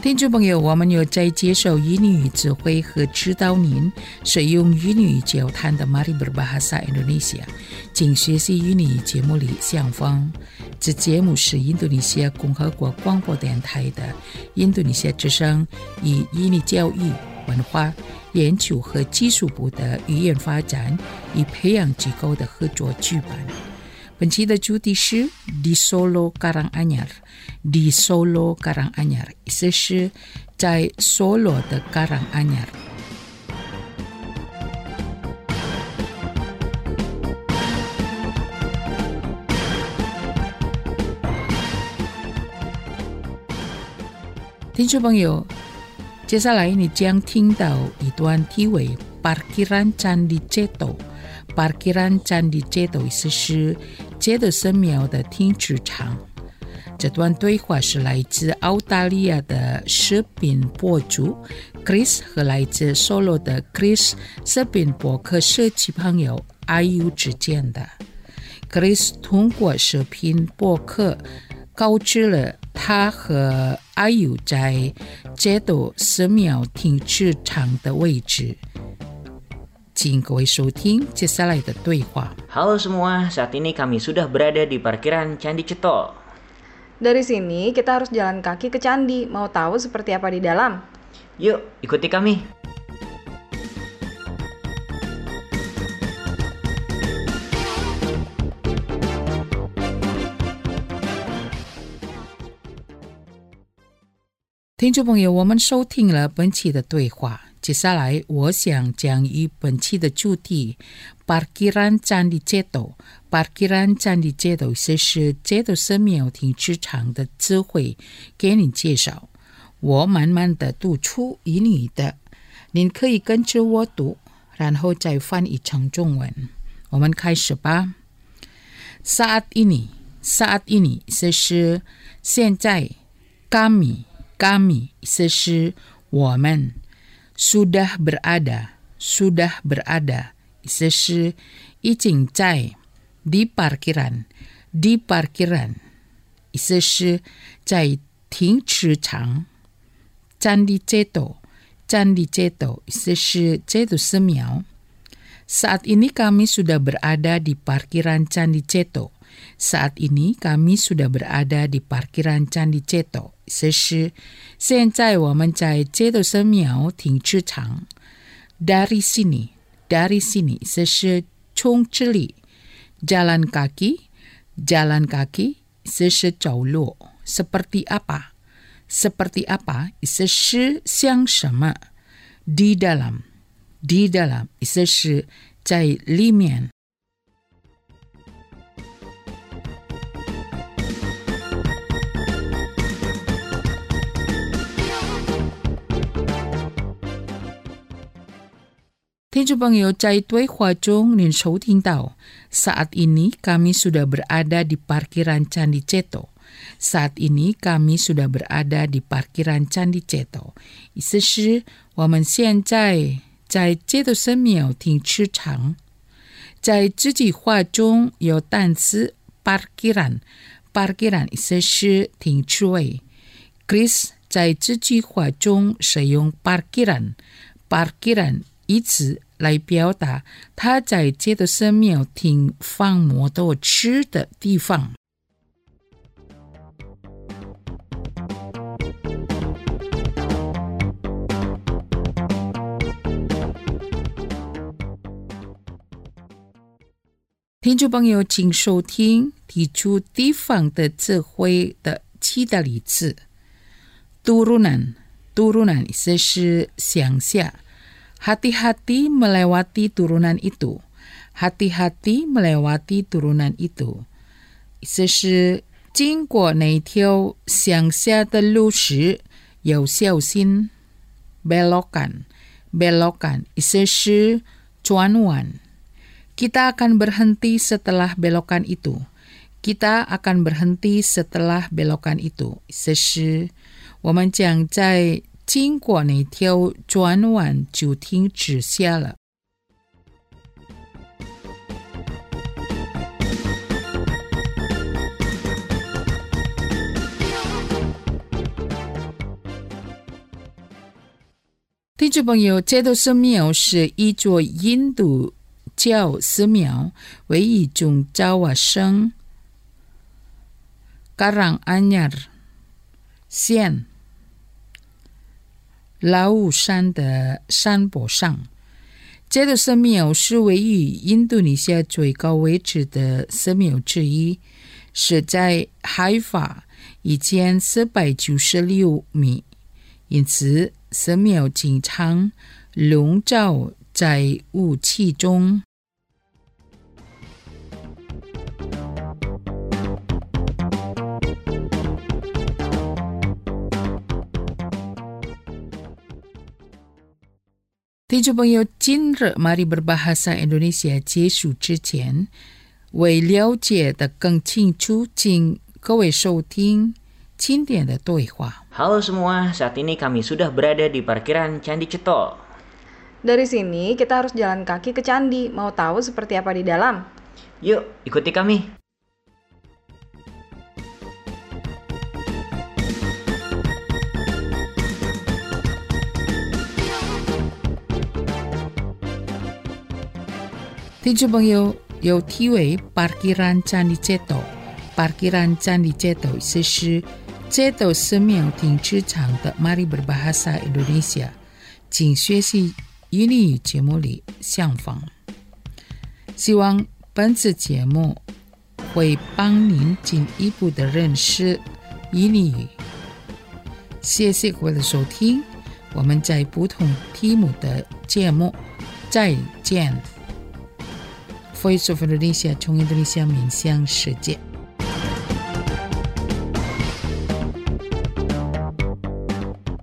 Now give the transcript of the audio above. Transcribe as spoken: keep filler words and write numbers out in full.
听众朋友，我们有在接受英语指挥和指导您使用英语交谈的 Mari Berbahasa Indonesia 请学习英语节目里相方。这节目是印度尼西亚共和国广播电台的印度尼西亚之声以英语教育、文化、研究和技术部的语言发展与培养机构的合作举办。本期的主题是 Di Solo Karanganyar Di Solo Karanganyar 意思是在索罗的 Karanganyar。 听众朋友，接下来你将听到一段题为 Parkiran Candi Ceto。Parkiran Candi Ceto 意思是街头神庙的停车场。这段对话是来自澳大利亚的视频博主 Chris 和来自 Solo 的 Chris 视频博客设计朋友 Ayu 之间的。 Chris 通过视频博客告知了他和 Ayu 在街头神庙停车场的位置。请各位收听接下来的对话。 Halo semua, saat ini kami sudah berada di parkiran Candi Ceto. Dari sini kita harus jalan kaki ke candi. Mau tahu seperti apa di dalam? Yuk, ikuti kami. Teman-teman, 听众朋友，我们收听了本期的对话。接下来我想将以本期的主题 Parkiran Candi Ceto Parkiran Candi Ceto 是街头神庙停车场的词汇给您介绍。我慢慢的读出英语的，您可以跟着我读，然后再翻译成中文。我们开始吧。 Saat ini Saat ini 是现在。 Kami Kami 是我们。 Sudah berada Sudah berada 意思是已经在。 Di parkiran Di parkiran 意思是在停车场。 Candi Ceto Candi Ceto 意思是街头神庙。 Saat ini kami sudah berada di parkiran Candi Ceto Saat ini kami sudah berada di parkiran Candi Ceto 意思是现在我们在街头神庙停车场。 Dari sini Dari sini 意思是从这里。 Jalan kaki Jalan kaki 意思是走路。 Seperti apa Seperti apa 意思是像什么。 Di dalam Di dalam 意思是在里面。 听众朋友，在对话中您收听到 Saat ini kami sudah berada di parkiran Candi Ceto Saat ini kami sudah berada di parkiran Candi Ceto 意思是我们现在在街头神庙停车场。 在这句话中有单词 parkiran Parkiran 意思是停车位。 Chris 在这句话中使用 parkiran Parkiran 以此来表达他在街头神庙停放摩托车的地方。 听众朋友，请收听提出地方的词汇的七的例子。 Turunan Turunan 意思是向下。 Hati-hati melewati turunan itu. Hati-hati melewati turunan itu 意思是经过那条向下的路时要小心。 Belokan Belokan 意思是转弯。 Kita akan berhenti setelah belokan itu. Kita akan berhenti setelah belokan itu 意思是我们将在 经过那条转弯就停止下了。 听众朋友，这座寺庙是一座印度教寺庙，位于中爪哇省Karanganyar县老武山的山坡上。这座寺庙是位于印度尼西亚最高位置的寺庙之一，是在海拔一千四百九十六米，因此寺庙经常笼罩在雾气中。听众朋友，今日 Mari Berbahasa Indonesia 结束之前，为了解得更清楚，请各位收听经典的对话。 Halo semua, saat ini kami sudah berada di parkiran Candi Ceto. Dari sini kita harus jalan kaki ke candi. Mau tahu seperti apa di dalam? Yuk, ikuti kami. 听众朋友，有题为 Parkiran Candi Ceto。 Parkiran Candi Ceto 意思是这座寺庙停车场的 Mari Berbahasa Indonesia， 请学习印尼语节目里相仿。希望本次节目会帮您进一步的认识印尼语。谢谢各位的收听，我们在不同题目的节目再见。Voice of Indonesia 从印度尼西亚面向世界。